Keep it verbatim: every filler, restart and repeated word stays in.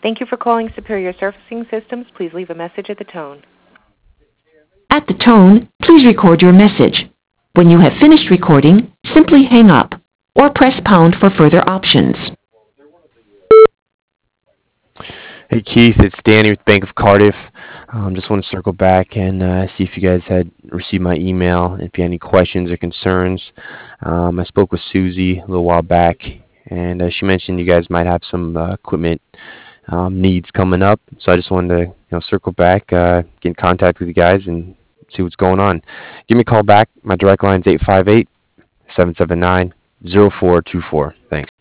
Thank you for calling Superior Surfacing Systems. Please leave a message at the tone. At the tone, please record your message. When you have finished recording, simply hang up or press pound for further options. Hey Keith, it's Danny with Bank of Cardiff. Um, just want to circle back and uh, see if you guys had received my email. If you had any questions or concerns, um, I spoke with Susie a little while back, and uh, she mentioned you guys might have some uh, equipment um, needs coming up. So I just wanted to, you know, circle back, uh, get in contact with you guys, and see what's going on. Give me a call back. My direct line is eight five eight, seven seven nine, zero four two four. Thanks.